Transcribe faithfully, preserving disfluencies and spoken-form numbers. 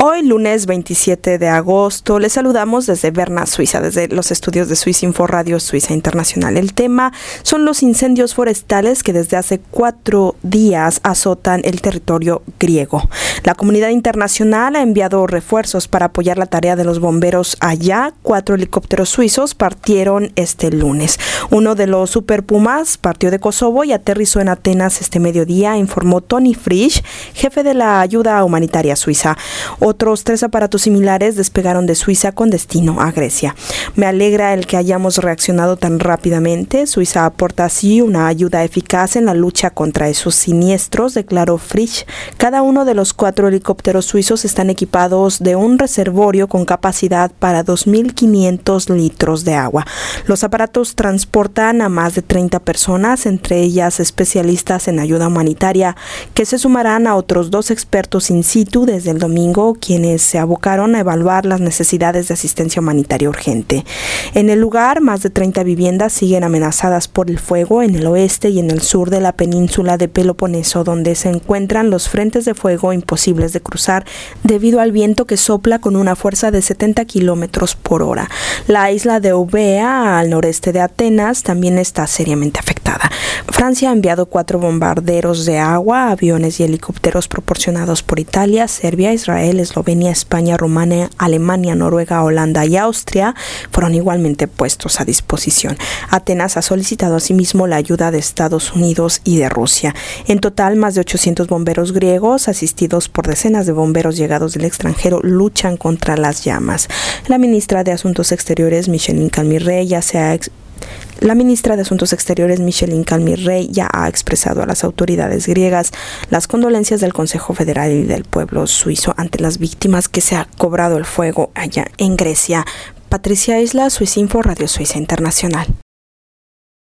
Hoy, lunes veintisiete de agosto, les saludamos desde Berna, Suiza, desde los estudios de Swissinfo Radio Suiza Internacional. El tema son los incendios forestales que desde hace cuatro días azotan el territorio griego. La comunidad internacional ha enviado refuerzos para apoyar la tarea de los bomberos allá. Cuatro helicópteros suizos partieron este lunes. Uno de los Super Pumas partió de Kosovo y aterrizó en Atenas este mediodía, informó Tony Frisch, jefe de la ayuda humanitaria suiza. Otros tres aparatos similares despegaron de Suiza con destino a Grecia. Me alegra el que hayamos reaccionado tan rápidamente. Suiza aporta así una ayuda eficaz en la lucha contra esos siniestros, declaró Frisch. Cada uno de los cuatro helicópteros suizos están equipados de un reservorio con capacidad para dos mil quinientos litros de agua. Los aparatos transportan a más de treinta personas, entre ellas especialistas en ayuda humanitaria, que se sumarán a otros dos expertos in situ desde el domingo, quienes se abocaron a evaluar las necesidades de asistencia humanitaria urgente. En el lugar, más de treinta viviendas siguen amenazadas por el fuego en el oeste y en el sur de la península de Peloponeso, donde se encuentran los frentes de fuego imposibles de cruzar debido al viento que sopla con una fuerza de setenta kilómetros por hora. La isla de Eubea, al noreste de Atenas, también está seriamente afectada. Francia ha enviado cuatro bombarderos de agua, aviones y helicópteros proporcionados por Italia, Serbia, Israel, Eslovenia, España, Rumania, Alemania, Noruega, Holanda y Austria fueron igualmente puestos a disposición. Atenas ha solicitado asimismo la ayuda de Estados Unidos y de Rusia. En total, más de ochocientos bomberos griegos, asistidos por decenas de bomberos llegados del extranjero, luchan contra las llamas. La ministra de Asuntos Exteriores, Micheline Calmy-Rey, ya se ha ex- La ministra de Asuntos Exteriores, Micheline Calmy-Rey, ya ha expresado a las autoridades griegas las condolencias del Consejo Federal y del pueblo suizo ante las víctimas que se ha cobrado el fuego allá en Grecia. Patricia Isla, Swissinfo Radio Suiza Internacional.